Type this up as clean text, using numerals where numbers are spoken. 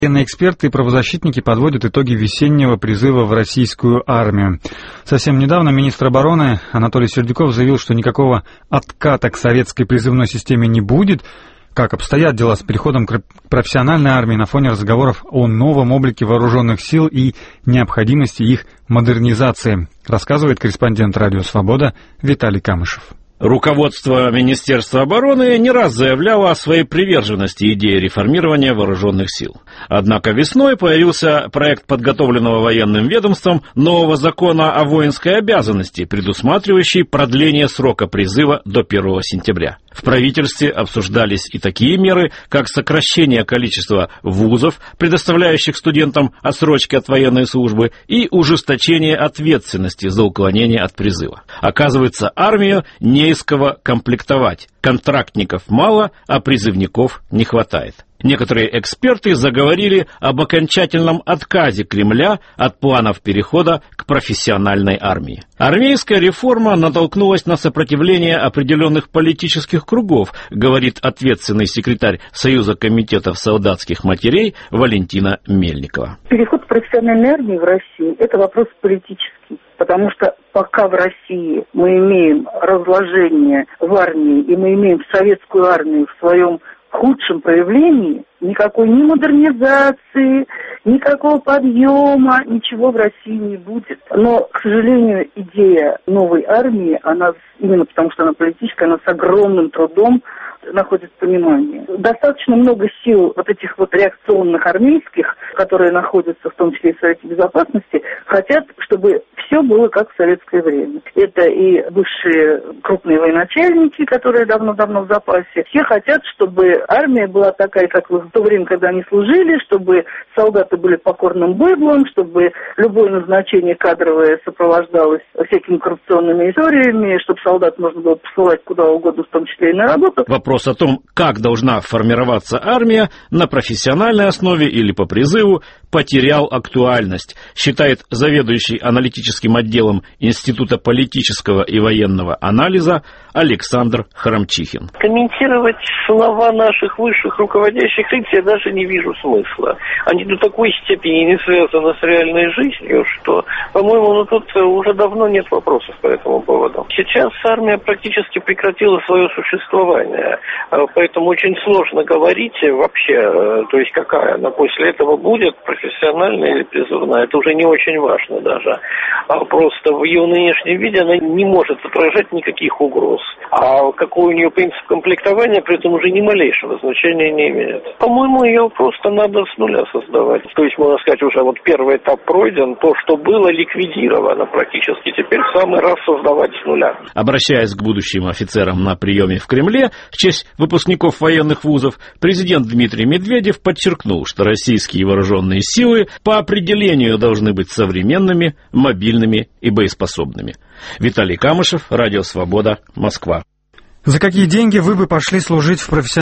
Военные эксперты и правозащитники подводят итоги весеннего призыва в российскую армию. Совсем недавно министр обороны Анатолий Сердюков заявил, что никакого отката к советской призывной системе не будет. Как обстоят дела с переходом к профессиональной армии на фоне разговоров о новом облике вооруженных сил и необходимости их модернизации, рассказывает корреспондент «Радио Свобода» Виталий Камышев. Руководство Министерства обороны не раз заявляло о своей приверженности идее реформирования вооруженных сил. Однако весной появился проект подготовленного военным ведомством нового закона о воинской обязанности, предусматривающий продление срока призыва до 1 сентября. В правительстве обсуждались и такие меры, как сокращение количества вузов, предоставляющих студентам отсрочки от военной службы, и ужесточение ответственности за уклонение от призыва. Оказывается, армию не из кого комплектовать. Контрактников мало, а призывников не хватает. Некоторые эксперты заговорили об окончательном отказе Кремля от планов перехода к профессиональной армии. Армейская реформа натолкнулась на сопротивление определенных политических кругов, говорит ответственный секретарь Союза комитетов солдатских матерей Валентина Мельникова. Переход к профессиональной армии в России – это вопрос политический. Потому что пока в России мы имеем разложение в армии, и мы имеем советскую армию в своем худшем проявлении, никакой ни модернизации, никакого подъема, ничего в России не будет. Но, к сожалению, идея новой армии, она именно потому, что она политическая, она с огромным трудом находит понимание. Достаточно много сил вот этих вот реакционных армейских, которые находятся в том числе и в Совете Безопасности, хотят, чтобы все было как в советское время. Это и бывшие крупные военачальники, которые давно-давно в запасе. Все хотят, чтобы армия была такая, как в то время, когда они служили, чтобы солдаты были покорным быдлом, чтобы любое назначение кадровое сопровождалось всякими коррупционными историями, чтобы солдат можно было посылать куда угодно, в том числе и на работу. Вопрос о том, как должна формироваться армия на профессиональной основе или по призыву, потерял актуальность, считает заведующий аналитическим отделом Института политического и военного анализа Александр Храмчихин. Комментировать слова наших высших руководящих лиц я даже не вижу смысла. Они до такой степени не связаны с реальной жизнью, что, по-моему, тут уже давно нет вопросов по этому поводу. Сейчас армия практически прекратила свое существование, поэтому очень сложно говорить вообще, то есть какая она после этого будет, профессиональная или призывная, это уже не очень важно даже. Просто в ее нынешнем виде она не может отражать никаких угроз. А какой у нее принцип комплектования, при этом уже ни малейшего значения не имеет. По-моему, ее просто надо с нуля создавать. То есть, можно сказать, уже вот первый этап пройден, то, что было, ликвидировано практически. Теперь в самый раз создавать с нуля. Обращаясь к будущим офицерам на приеме в Кремле в честь выпускников военных вузов, президент Дмитрий Медведев подчеркнул, что российские вооруженные силы по определению должны быть современными, мобильными и боеспособными. Виталий Камышев, Радио Свобода, Москва. За какие деньги вы бы пошли служить в профессиональной